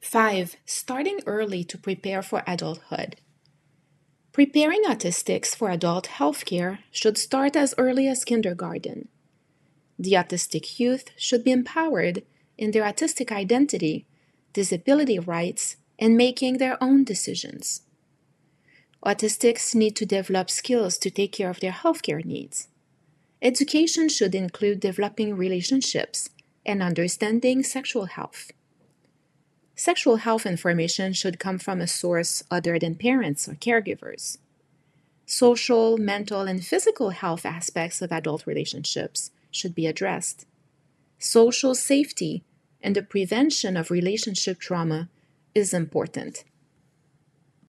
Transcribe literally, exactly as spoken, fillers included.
Five, starting early to prepare for adulthood. Preparing autistics for adult healthcare should start as early as kindergarten. The autistic youth should be empowered in their autistic identity, disability rights, and making their own decisions. Autistics need to develop skills to take care of their healthcare needs. Education should include developing relationships and understanding sexual health. Sexual health information should come from a source other than parents or caregivers. Social, mental, and physical health aspects of adult relationships should be addressed. Social safety and the prevention of relationship trauma is important.